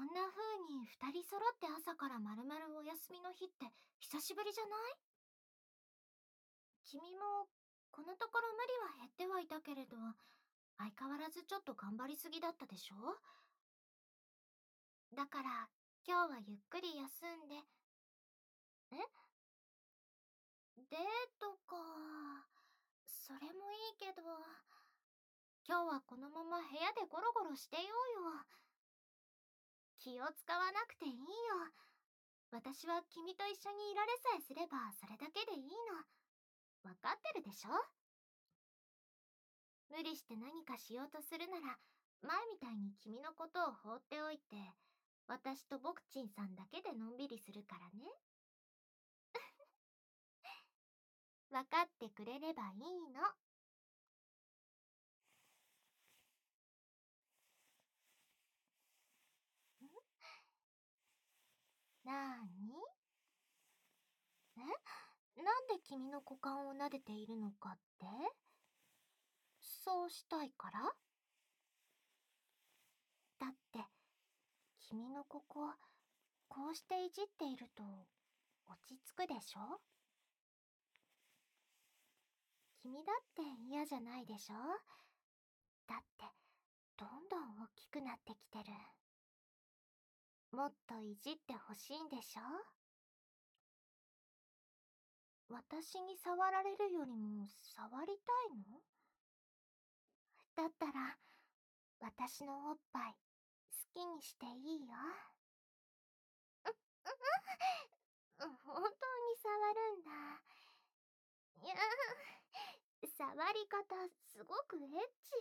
んな風に二人揃って朝からまるまるお休みの日って久しぶりじゃない？君もこのところ無理は減ってはいたけれど、相変わらずちょっと頑張りすぎだったでしょ？だから今日はゆっくり休んで。え、デートか。それもいいけど、今日はこのまま部屋でゴロゴロしてようよ。気を使わなくていいよ。私は君と一緒にいられさえすればそれだけでいいの。わかってるでしょ？無理して何かしようとするなら、前みたいに君のことを放っておいて、私とボクチンさんだけでのんびりするからね。わかってくれればいいの。なーに？なんで君の股間を撫でているのかって？そうしたいから？だって、君のここ、こうしていじっていると、落ち着くでしょ？君だって嫌じゃないでしょ？だって、どんどん大きくなってきてる。もっといじってほしいんでしょ？私に触られるよりも触りたいの？だったら、私のおっぱい、好きにしていいよ。本当に触るんだ。いや、触り方すごくエッチ。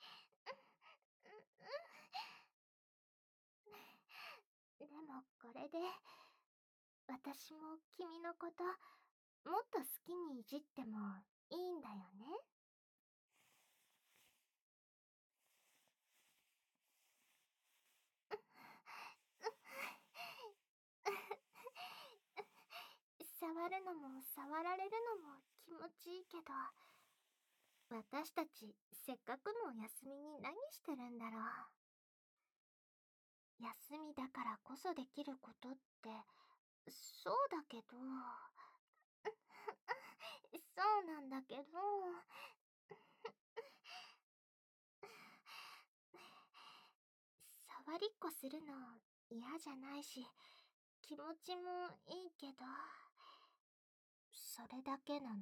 でもこれで、私も君のこと、もっと好きにいじってもいいんだよね。触るのも触られるのも気持ちいいけど、私たちせっかくのお休みに何してるんだろう。休みだからこそできることって、そうだけど、そうなんだけど、触りっこするの嫌じゃないし、気持ちもいいけど、それだけなの？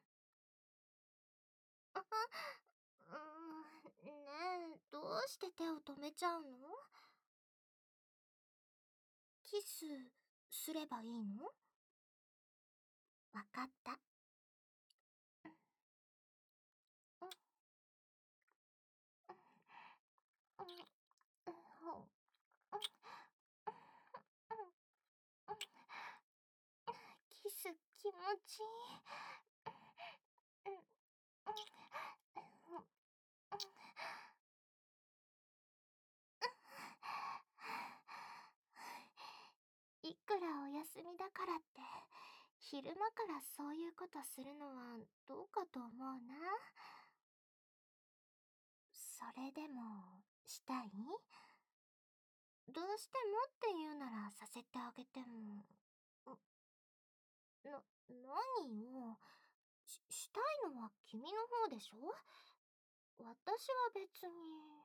ねえ、どうして手を止めちゃうの？キスすればいいの？わかった。キス気持ちいい。いくらお休みだからって、昼間からそういうことするのはどうかと思うな。それでも、したい？どうしてもって言うならさせてあげても。何よ。したいのは君の方でしょ？私は別に。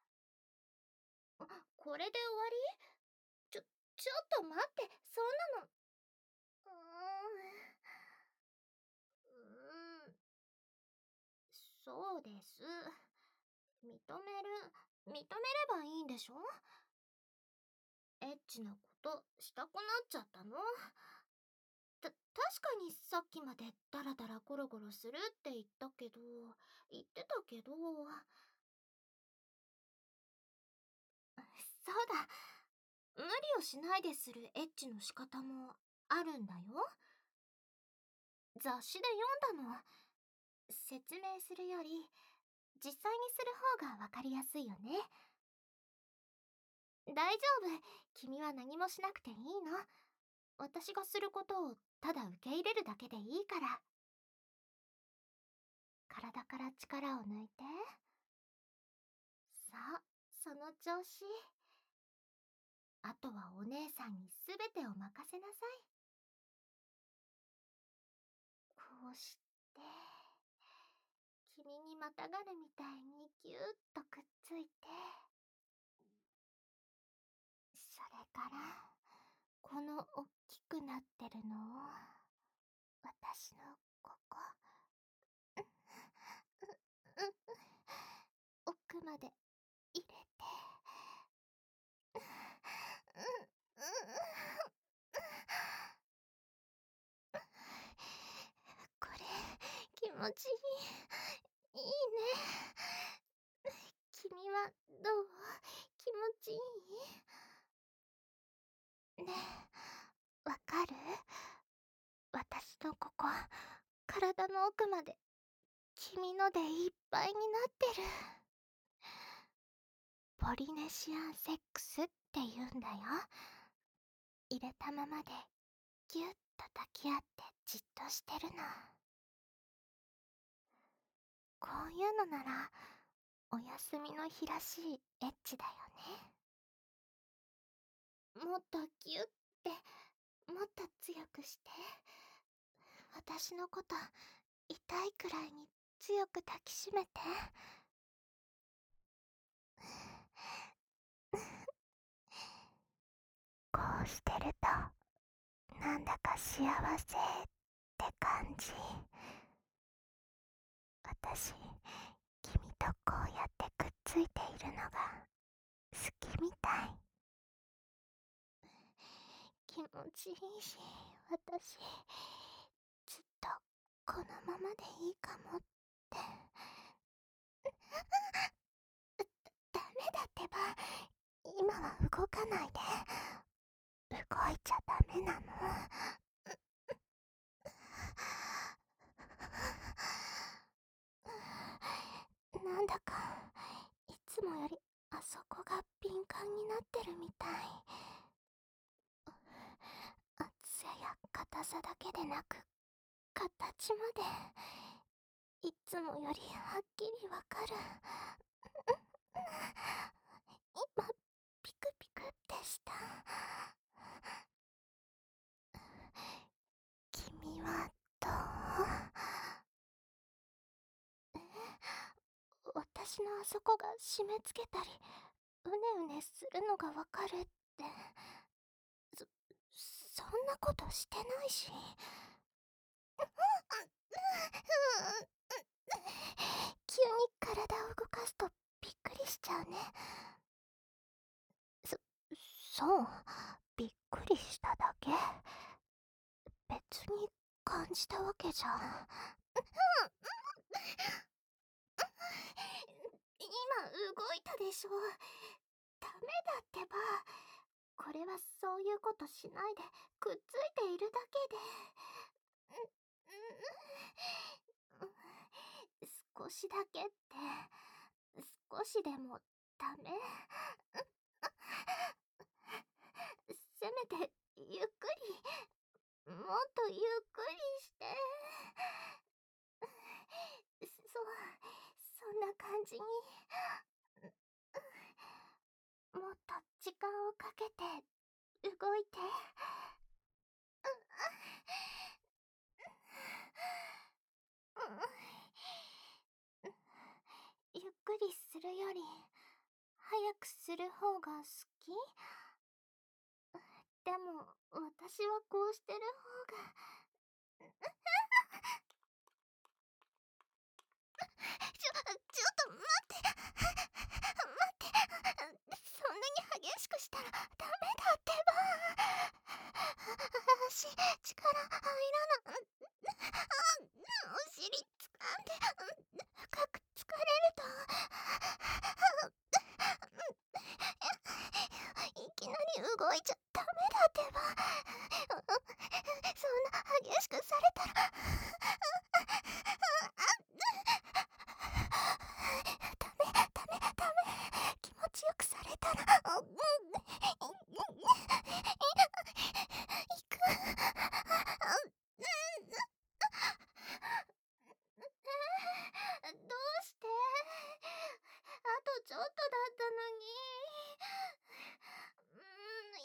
これで終わり？ちょっと待って、そんなの。うーん、そうです。認めればいいんでしょ？エッチなことしたくなっちゃったの？確かにさっきまでダラダラゴロゴロするって言ってたけど、そうだ、無理をしないでするエッチの仕方もあるんだよ。雑誌で読んだの。説明するより、実際にする方がわかりやすいよね。大丈夫、君は何もしなくていいの。私がすることをただ受け入れるだけでいいから。体から力を抜いて。さあ、その調子。 あとはお姉さんにすべてを任せなさい。こうして、君にまたがるみたいにぎゅーっとくっついて、それから、このおっきくなってるのを、私のここ、奥まで入れて、これ、気持ちいい。いいね。君はどう？気持ちいい？ねえ、わかる？私のここ、体の奥まで、君のでいっぱいになってる。ポリネシアンセックスって言うんだよ。入れたままでぎゅっと抱き合ってじっとしてるの。こういうのならお休みの日らしいエッチだよね。もっとぎゅってもっと強くして、私のこと痛いくらいに強く抱きしめて。こうしてるとなんだか幸せって感じ。私、君とこうやってくっついているのが好きみたい。気持ちいいし、私、ずっとこのままでいいかもって。ダメだってば、今は動かないで。動いちゃダメなの。なんだか、いつもよりあそこが敏感になってるみたい。厚さや硬さだけでなく、形まで、いつもよりはっきりわかる。今、ピクピクってした。君はどう？私のあそこが締め付けたり、うねうねするのがわかるって。そんなことしてないし。急に体を動かすとびっくりしちゃうね。そう、びっくりしただけ。別に感じたわけじゃ。今動いたでしょ。ダメだってば。これはそういうことしないでくっついているだけで。少しだけって、少しでもダメ？せめてゆっくり、もっとゆっくりして。そんな感じに。もっと時間をかけて動いて。ゆっくりするより早くする方が好き？でも私はこうしてる方が。ちょっと待って。そんなに激しくしたらダメだってば。足、力入らない。お尻掴んで、深く疲れると。いきなり動いちゃダメだってば。そんな激しくされたら。ダメ。気持ちよくされたら。いく。どうして？あとちょっとだったのに。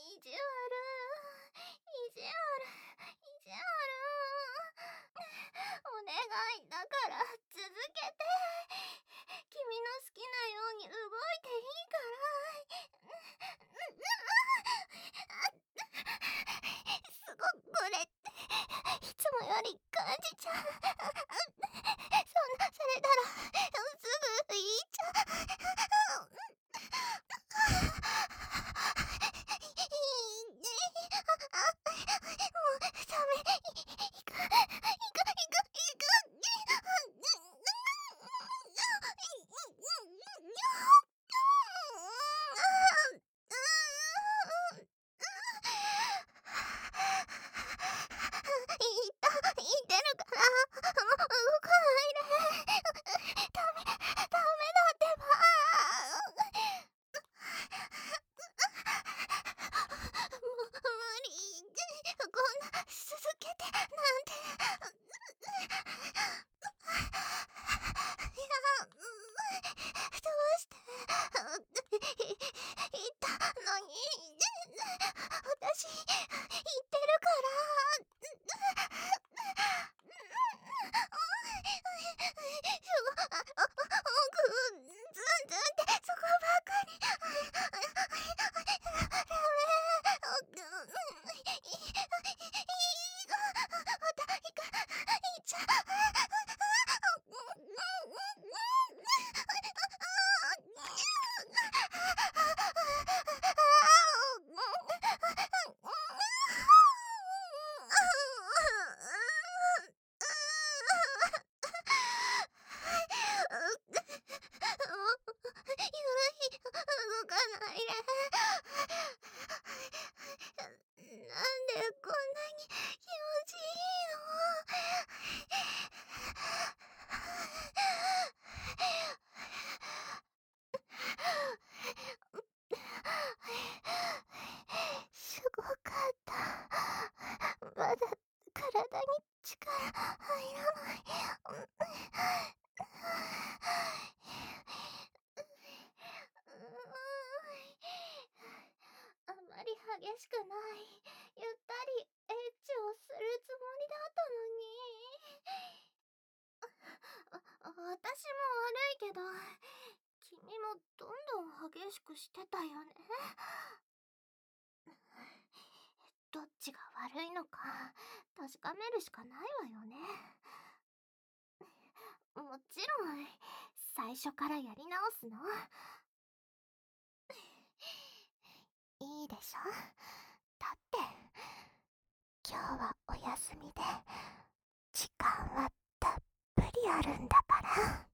入らない。あまり激しくない。ゆったりエッチをするつもりだったのに。私も悪いけど、君もどんどん激しくしてたよね。どっちが悪いのか確かめるしかないわよね。もちろん最初からやり直すの。いいでしょ。だって今日はお休みで時間はたっぷりあるんだから。